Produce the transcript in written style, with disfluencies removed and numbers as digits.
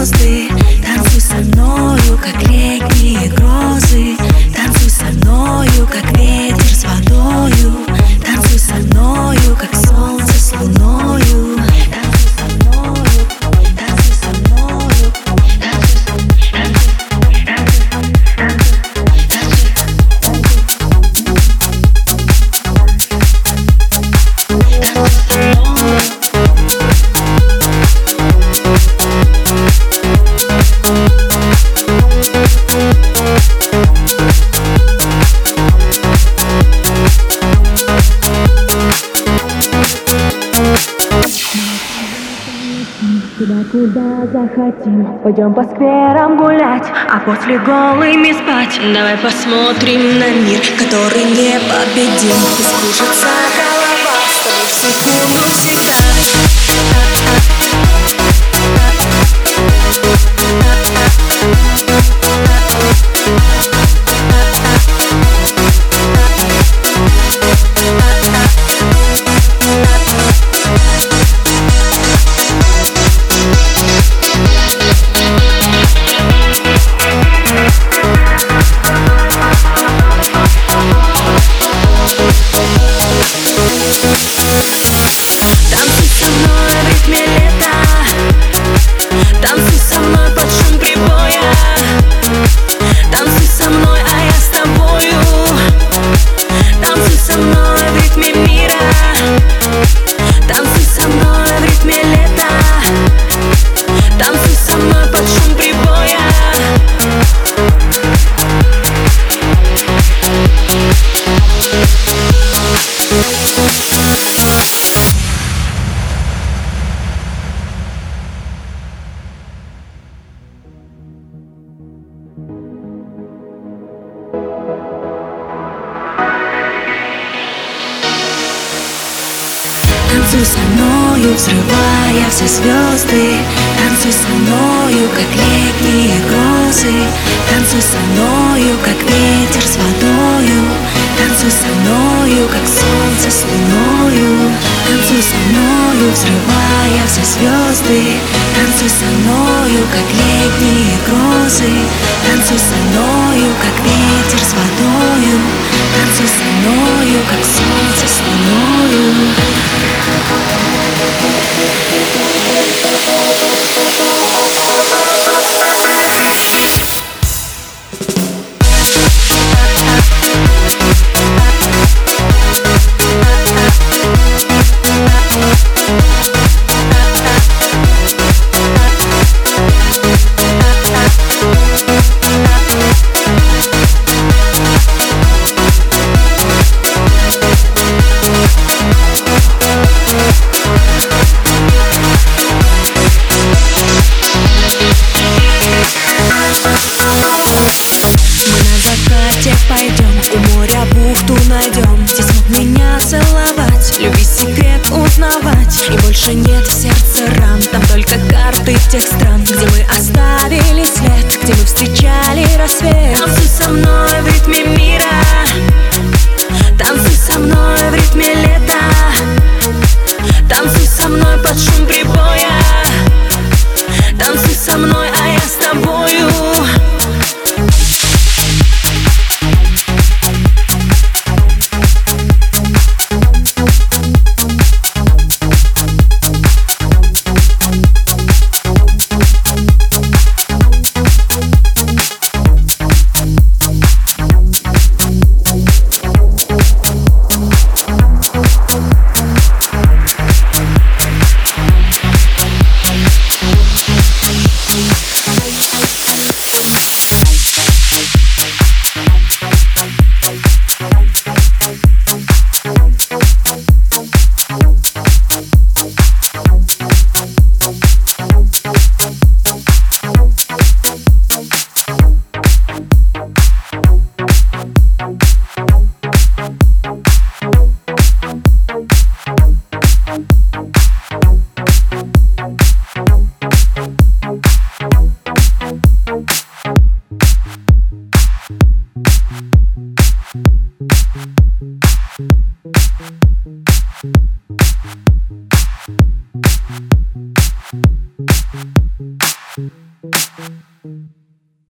звезды. Танцуй со мною, как летние грозы. Танцуй со мною, как ветер с водою. Танцуй со мною, как солнце с луною. Танцуй со мною, танцуй со мною, куда захотим. Пойдем по скверам гулять, а после голыми спать. Давай посмотрим на мир, который непобедим. Пусть кружится голова с тобой в секунду всегда. Танцуй со мною, взрывая все звезды. Танцуй со мною, как летние грозы. Танцуй со мною, как ветер с водою. Танцуй со мною, как солнце с луною. Танцуй со мною, взрывая все звезды. Танцуй со мною, как летние грозы. Танцуй со мною, как ветер с водою. Танцуй со мною, как солнце с луною. Пойдем у моря бухту найдем. Здесь мог меня целовать, любить, секрет узнавать. И больше нет в сердце ран, там только карты тех стран, где мы оставили след, где мы встречали рассвет.